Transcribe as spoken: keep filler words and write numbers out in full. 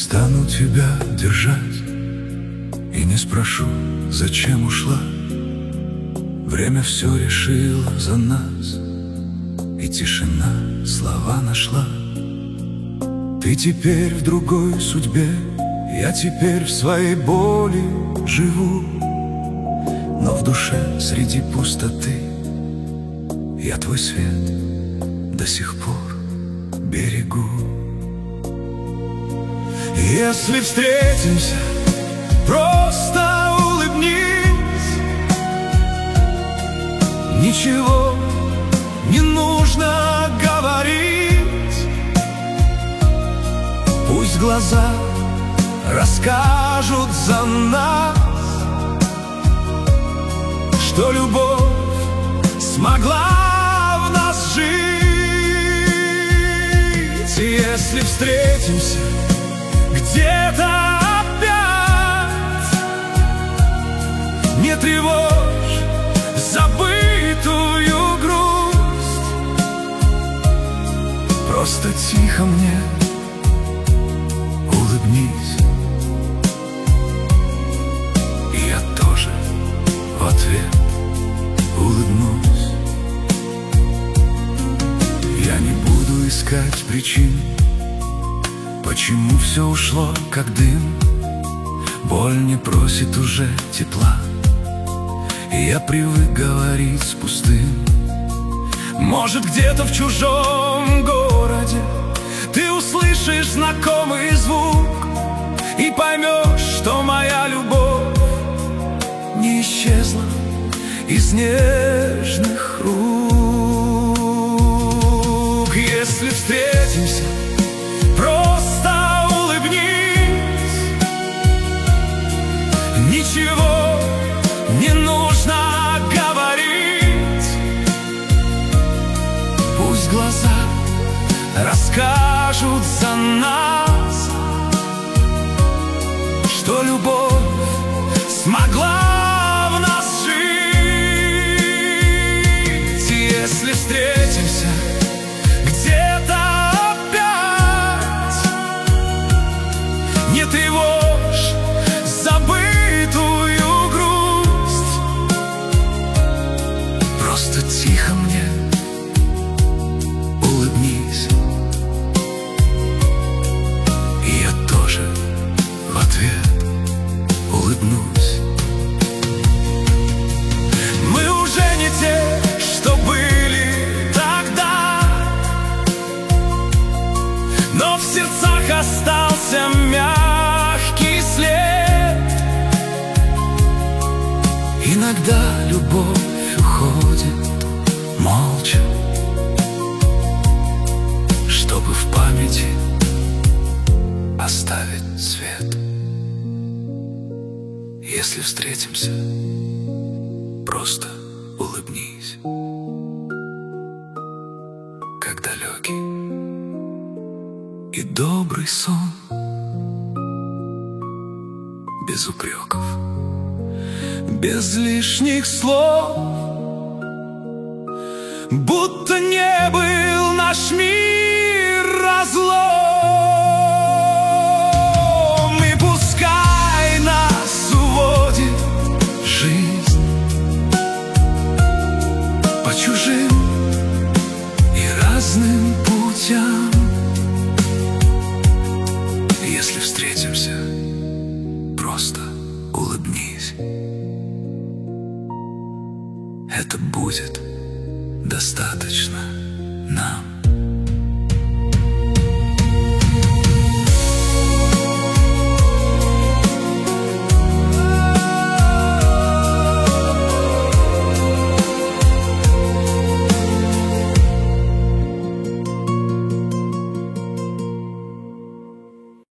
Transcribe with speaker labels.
Speaker 1: стану тебя держать и не спрошу, зачем ушла. Время все решило за нас, и тишина слова нашла. Ты теперь в другой судьбе, я теперь в своей боли живу, но в душе среди пустоты я твой свет до сих пор берегу. Если встретимся, просто улыбнись. Ничего не нужно говорить. Пусть глаза расскажут за нас, что любовь смогла в нас жить. И если встретимся где-то опять, не тревожь забытую грусть. Просто тихо мне улыбнись, и я тоже в ответ улыбнусь. Я не буду искать причин, почему все ушло, как дым. Боль не просит уже тепла, и я привык говорить с пустым. Может, где-то в чужом городе ты услышишь знакомый звук и поймешь, что моя любовь не исчезла из нежных рук. Если встретимся, просто улыбнись. Ничего не нужно говорить. Пусть глаза расскажут за нас, что любовь смогла в нас жить. И если встретимся где-то опять, не тревожь забытую грусть. Просто тихо мне улыбнись, и я тоже в ответ улыбнусь. Мы уже не те, что были тогда, но в сердцах остался мягкий след. Иногда любовь уходит молча, чтобы в памяти оставить свет. Если встретимся, просто улыбнись, как далекий и добрый сон, без упреков, без лишних слов, будто не был наш мир разлом. И пускай нас уводит жизнь по чужим и разным путям. Если встретимся, просто улыбнись. Это будет достаточно нам.